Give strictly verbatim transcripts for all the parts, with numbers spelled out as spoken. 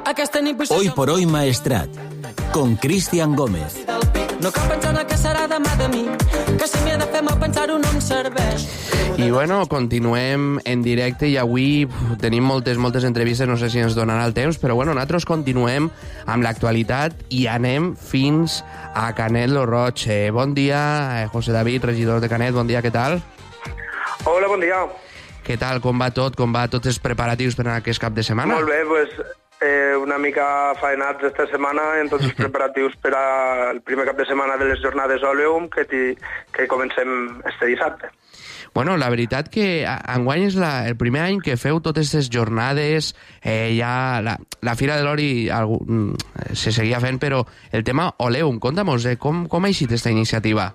Hoy por hoy Maestrat, con Cristian Gómez. No cal pensar en el que serà demà de mi, que si m'hi he de fer mal pensar-ho no em serveix. I bueno, continuem en directe i avui uf, tenim moltes, moltes entrevistes, no sé si ens donarà el temps, però bueno, nosaltres continuem amb l'actualitat i anem fins a Canet lo Roig. Eh, bon dia, eh, José David, regidor de Canet, bon dia, què tal? Hola, bon dia. Què tal, com va tot, com va tots els preparatius per a aquest cap de setmana? Molt bé, doncs eh, una mica faenats esta setmana en tots els preparatius per al primer cap de setmana de les jornades Oleum que, que comencem este dissabte. Bueno, la veritat que enguany és la, el primer any que feu totes aquestes jornades, eh, ja la, la Fira de l'Oli se seguia fent, però el tema Oleum, conta'm-nos, eh, com, com ha eixit aquesta iniciativa?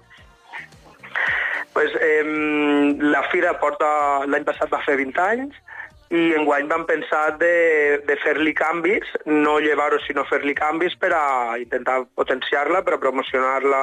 Pues, eh, la Fira porta, l'any passat va fer vint anys, i enguany vam pensar de, de fer-li canvis, no llevar-ho sinó fer-li canvis per a intentar potenciar-la, per a promocionar-la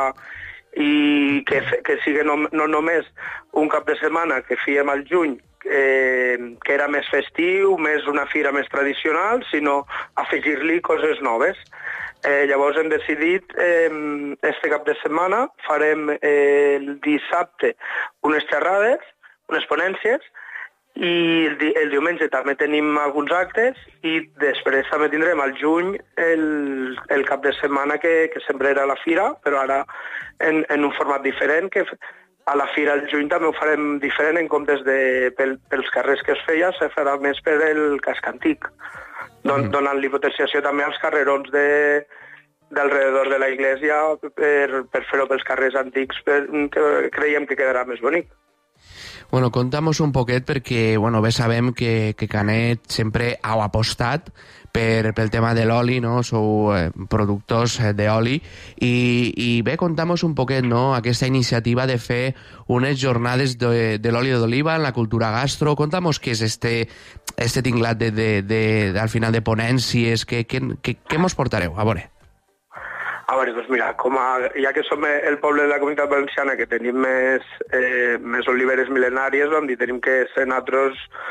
i que, que sigui no, no només un cap de setmana que fèiem al juny, eh, que era més festiu, més una fira més tradicional, sinó afegir-li coses noves. Eh, llavors hem decidit, eh, este cap de setmana farem eh, el dissabte unes xerrades, unes ponències, i el, di el diumenge també tenim alguns actes i després també tindrem al juny el, el cap de setmana que, que sempre era la fira, però ara en, en un format diferent, que a la fira al juny també ho farem diferent, en comptes de pel, pels carrers que es feia, se farà més per el casc antic, don, mm. donant-li potenciació també als carrerons de d'alrededor de la iglesia per, per fer-ho pels carrers antics, per, que creiem que quedarà més bonic. Bueno, conta'm-nos un poquet perquè, bueno, bé sabem que, que Canet sempre heu apostat per, pel tema de l'oli, no? Sou eh, productors d'oli i, i bé, conta'm-nos un poquet, no?, aquesta iniciativa de fer unes jornades de, de l'oli d'oliva en la cultura gastro. Conta'm-nos què és este, este tinglat de, de, de, de, al final de ponències, què, què, què, què mos portareu? A veure. A veure, doncs mira, com a, ja que som el poble de la Comunitat Valenciana que tenim més, eh, més oliveres mil·lenàries, vam dir, tenim que ser nosaltres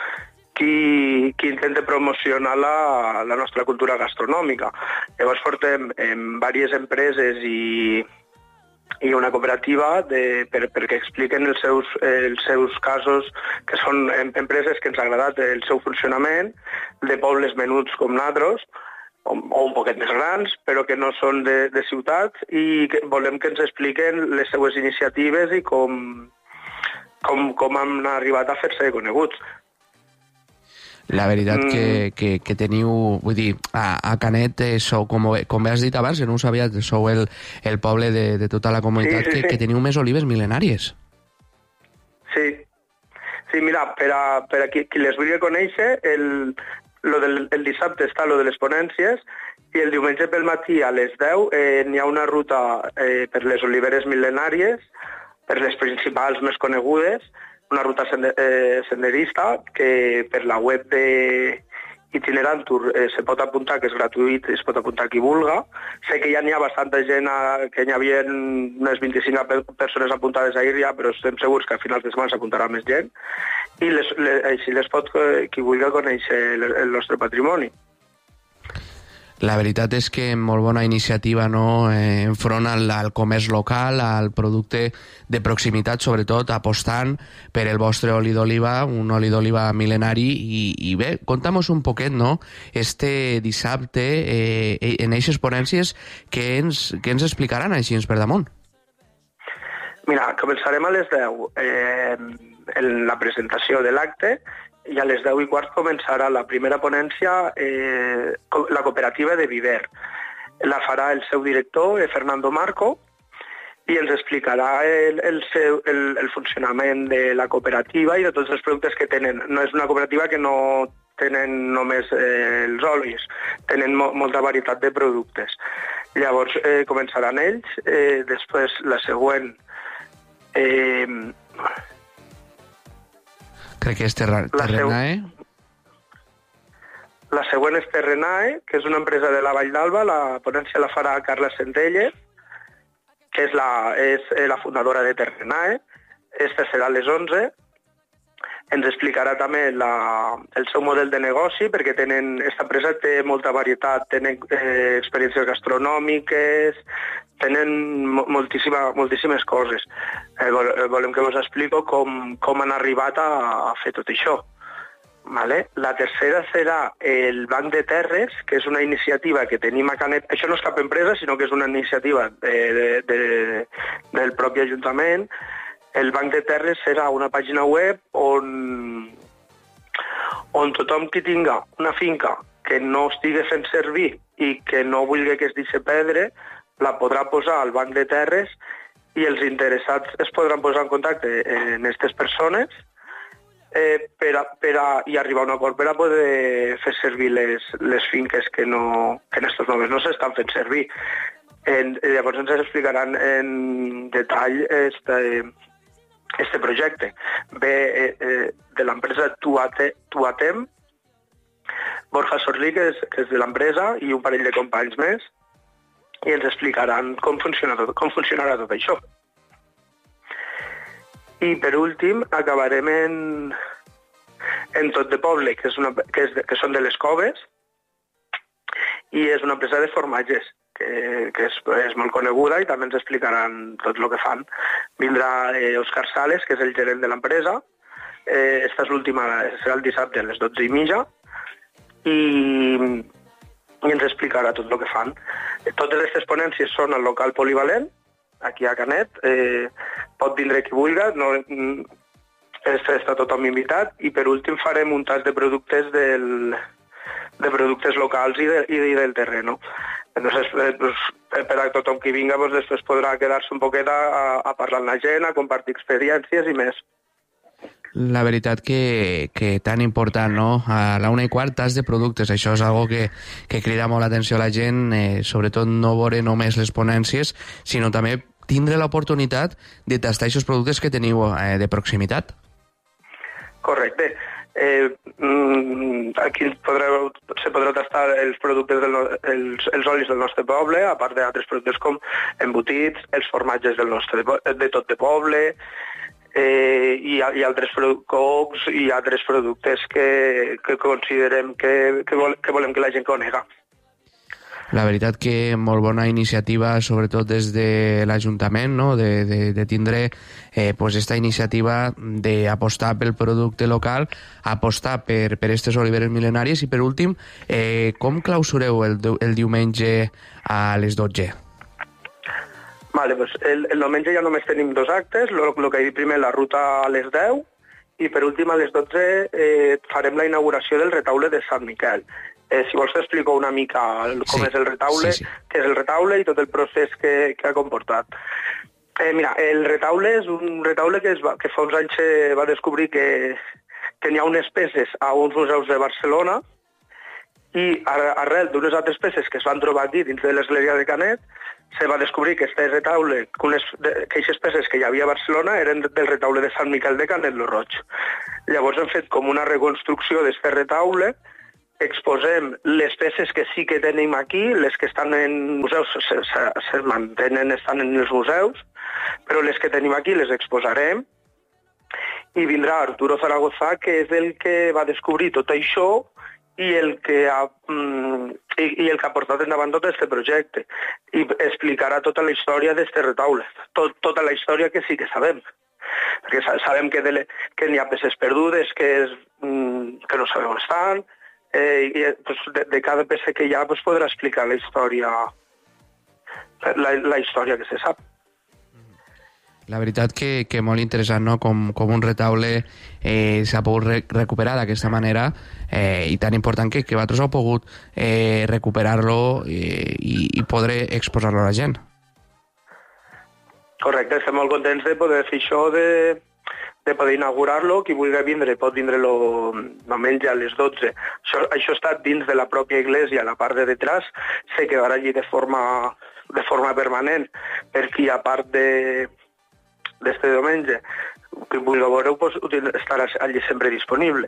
qui, qui intenta promocionar la, la nostra cultura gastronòmica. Llavors portem en diverses empreses i, i una cooperativa de, per, perquè expliquen els seus, els seus casos, que són empreses que ens ha agradat el seu funcionament, de pobles menuts com nosaltres, o un poquet més grans, però que no són de, de ciutats, i que volem que ens expliquen les seues iniciatives i com, com, com han arribat a fer-se coneguts. La veritat mm. que, que, que teniu, vull dir, a, a Canet eh, sou, com, com has dit abans, que no ho sabia, sou el, el poble de, de tota la comunitat, sí, sí, que, sí. que teniu més olives mil·lenàries. Sí, sí, mira, per a, per a qui, qui les vulgui conèixer, el... Lo del, el dissabte està lo de les ponències i el diumenge pel matí a les deu eh, n'hi ha una ruta eh, per les oliveres mil·lenàries, per les principals més conegudes, una ruta sender, eh, senderista que per la web de Itinerantur eh, se pot apuntar, que és gratuït, es pot apuntar qui vulga. Sé que ja n'hi ha bastanta gent, a, que n'hi havia unes vint-i-cinc persones apuntades a ir ja, però estem segurs que a finals de setmana s'apuntarà més gent. I les, les, així les pot, qui vulgui conèixer el, el nostre patrimoni. La veritat és que molt bona iniciativa, no?, eh, enfront al, al comerç local, al producte de proximitat, sobretot apostant per el vostre oli d'oliva, un oli d'oliva mil·lenari, i, i bé, conta'm-nos un poquet, no?, este dissabte, eh, en eixes ponències, què ens, què ens explicaran així per damunt? Mira, començarem a les deu eh, en la presentació de l'acte, i a les deu i quart començarà la primera ponència, eh, la cooperativa de Viver. La farà el seu director, eh, Fernando Marco, i ens explicarà el, el, seu, el, el funcionament de la cooperativa i de tots els productes que tenen. No és una cooperativa que no tenen només eh, els olis, tenen mo molta varietat de productes. Llavors eh, començaran ells, eh, després la següent... Eh, Crec que és Terra, Terrenae. La següent és Terrenae, que és una empresa de la Vall d'Alba. La ponència la farà Carla Centelles, que és la, és la fundadora de Terrenae. Esta serà a les onze. ens explicarà també la, el seu model de negoci, perquè tenen, esta empresa té molta varietat, tenen eh, experiències gastronòmiques, tenen moltíssima, moltíssimes coses. Eh, volem que us explico com, com han arribat a, a fer tot això. Vale. La tercera serà el Banc de Terres, que és una iniciativa que tenim a Canet. Això no és cap empresa, sinó que és una iniciativa de, de, de, del propi Ajuntament. El Banc de Terres serà una pàgina web on, on tothom qui tinga una finca que no estigui fent servir i que no vulgui que es deixi perdre, la podrà posar al Banc de Terres i els interessats es podran posar en contacte amb aquestes persones Eh, per a, per a, i arribar a un acord per a poder fer servir les, les finques que, no, que en estos moments no s'estan fent servir. En, llavors ens explicaran en detall este, este projecte. Ve eh, eh, de l'empresa Tuate, Tuatem, Borja Sorlí, que és, que és de l'empresa, i un parell de companys més, i ens explicaran com, funciona tot, com funcionarà tot això. I per últim acabarem en, en Tot de Poble, que, és una, que, és de, que són de les Coves, i és una empresa de formatges, que, que és, és molt coneguda i també ens explicaran tot el que fan. Vindrà eh, Òscar Sales, que és el gerent de l'empresa, eh, esta és l'última, serà el dissabte a les dotze i mitja, i, i ens explicarà tot el que fan. Totes aquestes ponències són al local polivalent, aquí a Canet, eh, pot vindre qui vulgui, no, està, està tothom invitat, i per últim farem un tas de productes del, de productes locals i, de, i del terreno. Entonces, eh, pues, per a tothom qui vinga, pues, després podrà quedar-se un poquet a, a parlar amb la gent, a compartir experiències i més. La veritat que, que tan important, no? A la una i quart, tas de productes. Això és algo que, que crida molt l'atenció a la gent, eh, sobretot no veure només les ponències, sinó també tindre l'oportunitat de tastar aquests productes que teniu eh, de proximitat. Correcte. Eh, aquí podreu, se podrà tastar els productes del, els, els olis del nostre poble, a part d'altres productes com embotits, els formatges del nostre, de tot de poble, Eh, i, i altres cocs i altres productes que, que considerem que, que, vol, que volem que la gent conega. La veritat que molt bona iniciativa, sobretot des de l'Ajuntament, no? de, de, de tindre eh, pues esta iniciativa d'apostar pel producte local, apostar per, per aquestes oliveres mil·lenàries i, per últim, eh, com clausureu el, el diumenge a les dotze? Vale, pues el, el diumenge ja només tenim dos actes, el que he dit primer, la ruta a les deu, i per últim a les dotze eh, farem la inauguració del retaule de Sant Miquel. Eh, si vols t'explico una mica com sí, és el retaule, sí, sí. què és el retaule i tot el procés que, que ha comportat. Eh, mira, el retaule és un retaule que, es va, que fa uns anys se va descobrir que, que n'hi ha unes peces a uns museus de Barcelona i arrel d'unes altres peces que es van trobar aquí dins de l'església de Canet, se va descobrir que este retaule, que aquestes peces que hi havia a Barcelona eren del retaule de Sant Miquel de Canet lo Roig. Llavors hem fet com una reconstrucció d'este retaule, exposem les peces que sí que tenim aquí, les que estan en museus se, se, se mantenen, estan en els museus, però les que tenim aquí les exposarem, i vindrà Arturo Zaragoza, que és el que va descobrir tot això i el que ha, mm, i, i el que ha portat endavant tot aquest projecte, i explicarà tota la història d'aquest retaule, tot, tota la història que sí que sabem, perquè sabem que, de, que n'hi ha peces perdudes, que, és, mm, que no sabem on estan, eh, i pues, de, de cada peça que hi ha pues, podrà explicar la història, la, la història que se sap. La veritat que, que molt interessant, no? Com, com un retaule eh, s'ha pogut re recuperar d'aquesta manera, eh, i tan important que, que vosaltres heu pogut eh, recuperar-lo eh, i, i poder exposar-lo a la gent. Correcte, estem molt contents de poder fer això, de, de poder inaugurar-lo. Qui vulgui vindre pot vindre-lo diumenge a les dotze. Això, això està dins de la pròpia església, la part de detrás se quedarà allí de forma, de forma permanent, perquè a part de d'este diumenge, que vulgui veure-ho, pues, estarà allí sempre disponible.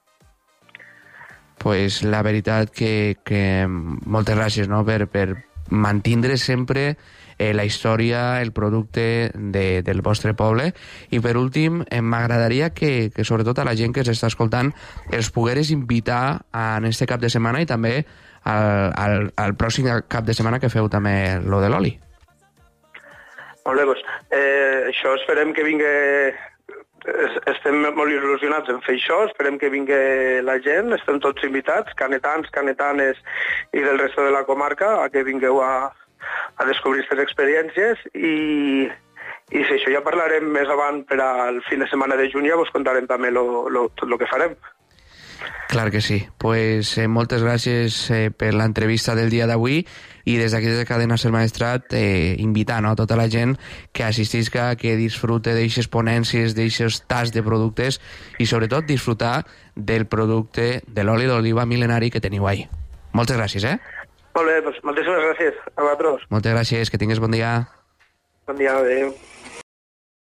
Pues la veritat que, que moltes gràcies, no? per, per mantindre sempre eh, la història, el producte de, del vostre poble. I per últim, eh, m'agradaria que, que sobretot a la gent que s'està escoltant els pogueres invitar en este cap de setmana i també al, al, al pròxim cap de setmana que feu també lo de l'oli. Molt bé, doncs, eh, això esperem que vingui... Estem molt il·lusionats en fer això, esperem que vingui la gent, estem tots invitats, canetans, canetanes i del resto de la comarca, a que vingueu a, a descobrir aquestes experiències i, i si això ja parlarem més avant per al fin de setmana de juny, ja vos contarem també lo, lo, tot el que farem. Clar que sí. Pues eh, moltes gràcies eh, per l'entrevista del dia d'avui i des d'aquí de Cadena Ser Maestrat eh, invitar, no, a tota la gent que assistisca, que disfrute d'eixes ponències, d'eixes tas de productes i sobretot disfrutar del producte de l'oli d'oliva mil·lenari que teniu ahí. Moltes gràcies, eh? Molt bé, doncs moltíssimes gràcies a vosaltres. Moltes gràcies, que tingues bon dia. Bon dia, adéu.